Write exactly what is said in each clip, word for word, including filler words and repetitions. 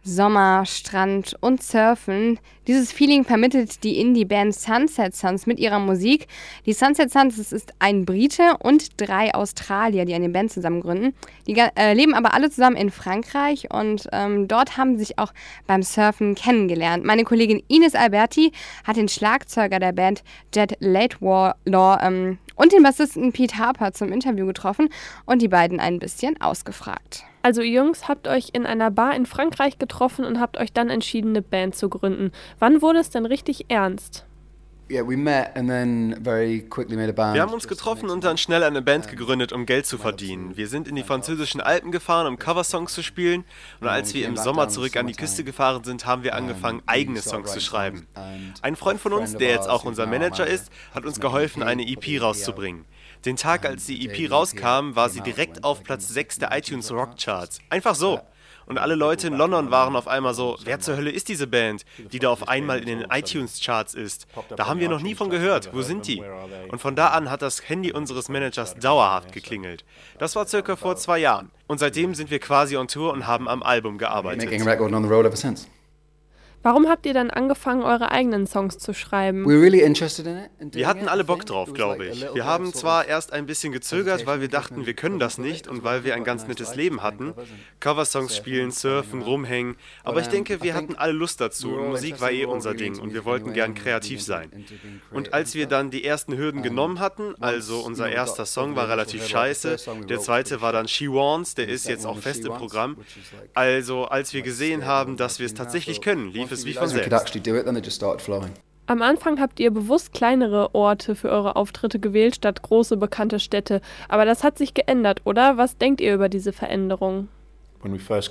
Sommer, Strand und Surfen. Dieses Feeling vermittelt die Indie-Band Sunset Sons mit ihrer Musik. Die Sunset Sons, das ist ein Brite und drei Australier, die eine Band zusammen gründen. Die äh, leben aber alle zusammen in Frankreich und ähm, dort haben sie sich auch beim Surfen kennengelernt. Meine Kollegin Ines Alberti hat den Schlagzeuger der Band Jed Laidlaw ähm, und den Bassisten Pete Harper zum Interview getroffen und die beiden ein bisschen ausgefragt. Also ihr Jungs habt euch in einer Bar in Frankreich getroffen und habt euch dann entschieden, eine Band zu gründen. Wann wurde es denn richtig ernst? Wir haben uns getroffen und dann schnell eine Band gegründet, um Geld zu verdienen. Wir sind in die französischen Alpen gefahren, um Coversongs zu spielen. Und als wir im Sommer zurück an die Küste gefahren sind, haben wir angefangen, eigene Songs zu schreiben. Ein Freund von uns, der jetzt auch unser Manager ist, hat uns geholfen, eine E P rauszubringen. Den Tag, als die E P rauskam, war sie direkt auf Platz sechs der iTunes Rock Charts. Einfach so. Und alle Leute in London waren auf einmal so, wer zur Hölle ist diese Band, die da auf einmal in den iTunes Charts ist? Da haben wir noch nie von gehört. Wo sind die? Und von da an hat das Handy unseres Managers dauerhaft geklingelt. Das war circa vor zwei Jahren. Und seitdem sind wir quasi on Tour und haben am Album gearbeitet. Warum habt ihr dann angefangen, eure eigenen Songs zu schreiben? Wir hatten alle Bock drauf, glaube ich. Wir haben zwar erst ein bisschen gezögert, weil wir dachten, wir können das nicht und weil wir ein ganz nettes Leben hatten. Coversongs spielen, surfen, rumhängen. Aber ich denke, wir hatten alle Lust dazu und Musik war eh unser Ding und wir wollten gern kreativ sein. Und als wir dann die ersten Hürden genommen hatten, also unser erster Song war relativ scheiße, der zweite war dann She Wants, der ist jetzt auch fest im Programm. Also als wir gesehen haben, dass wir es tatsächlich können, lief es wie von selbst. Am Anfang habt ihr bewusst kleinere Orte für eure Auftritte gewählt, statt große bekannte Städte. Aber das hat sich geändert, oder? Was denkt ihr über diese Veränderung? Als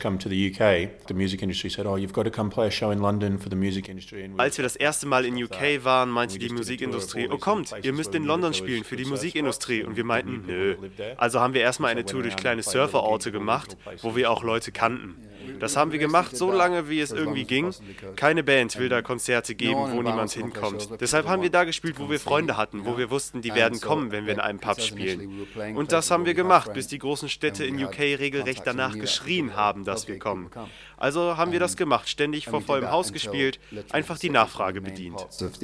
wir das erste Mal in U K waren, meinte die Musikindustrie, oh kommt, ihr müsst in London spielen für die Musikindustrie. Und wir meinten, nö. Also haben wir erstmal eine Tour durch kleine Surferorte gemacht, wo wir auch Leute kannten. Das haben wir gemacht, so lange wie es irgendwie ging. Keine Band will da Konzerte geben, wo niemand hinkommt. Deshalb haben wir da gespielt, wo wir Freunde hatten, wo wir wussten, die werden kommen, wenn wir in einem Pub spielen. Und das haben wir gemacht, bis die großen Städte in U K regelrecht danach geschrien haben, dass wir kommen. Also haben wir das gemacht, ständig vor vollem Haus gespielt, einfach die Nachfrage bedient.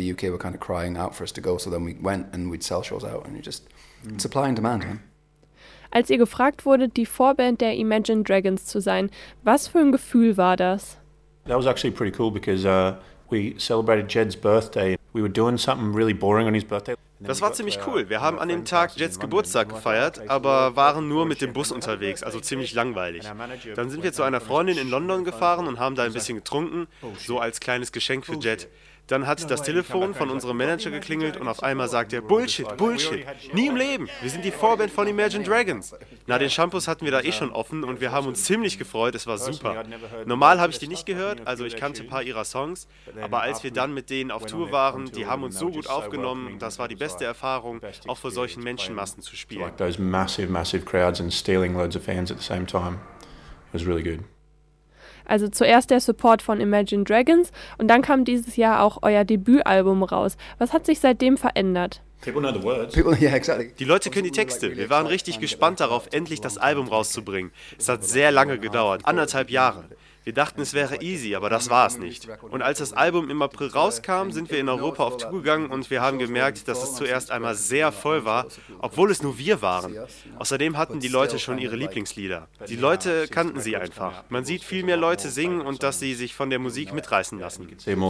Als ihr gefragt wurdet, die Vorband der Imagine Dragons zu sein, was für ein Gefühl war das? That was actually pretty cool because uh, we celebrated Jed's birthday. We were doing something really boring on his birthday. Das war ziemlich cool. Wir haben an dem Tag Jeds Geburtstag gefeiert, aber waren nur mit dem Bus unterwegs, also ziemlich langweilig. Dann sind wir zu einer Freundin in London gefahren und haben da ein bisschen getrunken, so als kleines Geschenk für Jed. Dann hat das Telefon von unserem Manager geklingelt und auf einmal sagt er, Bullshit, Bullshit, nie im Leben, wir sind die Vorband von Imagine Dragons. Na, den Shampoos hatten wir da eh schon offen und wir haben uns ziemlich gefreut, es war super. Normal habe ich die nicht gehört, also ich kannte ein paar ihrer Songs, aber als wir dann mit denen auf Tour waren, die haben uns so gut aufgenommen, das war die beste Erfahrung, auch vor solchen Menschenmassen zu spielen. Those massive, massive crowds and stealing loads of fans at the same time. It was really good. Also zuerst der Support von Imagine Dragons und dann kam dieses Jahr auch euer Debütalbum raus. Was hat sich seitdem verändert? Die Leute können die Texte. Wir waren richtig gespannt darauf, endlich das Album rauszubringen. Es hat sehr lange gedauert, anderthalb Jahre. Wir dachten, es wäre easy, aber das war es nicht. Und als das Album im April rauskam, sind wir in Europa auf Tour gegangen und wir haben gemerkt, dass es zuerst einmal sehr voll war, obwohl es nur wir waren. Außerdem hatten die Leute schon ihre Lieblingslieder. Die Leute kannten sie einfach. Man sieht viel mehr Leute singen und dass sie sich von der Musik mitreißen lassen.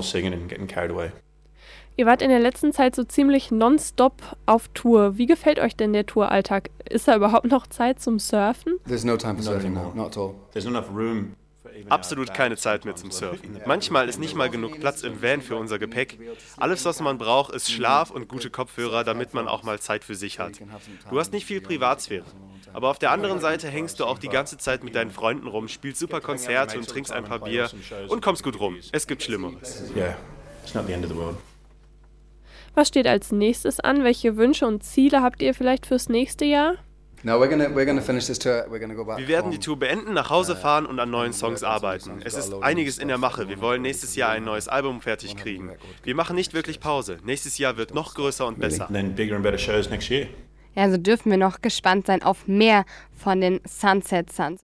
Ihr wart in der letzten Zeit so ziemlich nonstop auf Tour. Wie gefällt euch denn der Touralltag? Ist da überhaupt noch Zeit zum Surfen? There's no time for surfing now, not at all. There's enough room. Absolut keine Zeit mehr zum Surfen. Manchmal ist nicht mal genug Platz im Van für unser Gepäck. Alles, was man braucht, ist Schlaf und gute Kopfhörer, damit man auch mal Zeit für sich hat. Du hast nicht viel Privatsphäre. Aber auf der anderen Seite hängst du auch die ganze Zeit mit deinen Freunden rum, spielst super Konzerte und trinkst ein paar Bier und kommst gut rum. Es gibt Schlimmeres. Yeah, it's not the end of the world. Was steht als nächstes an? Welche Wünsche und Ziele habt ihr vielleicht fürs nächste Jahr? No, we're gonna, we're gonna finish this tour. We're gonna go back Wir werden home. die Tour beenden, nach Hause fahren und an neuen Songs arbeiten. Es ist einiges in der Mache. Wir wollen nächstes Jahr ein neues Album fertig kriegen. Wir machen nicht wirklich Pause. Nächstes Jahr wird noch größer und besser. And then bigger and better shows next year. Ja, also dürfen wir noch gespannt sein auf mehr von den Sunset Sons.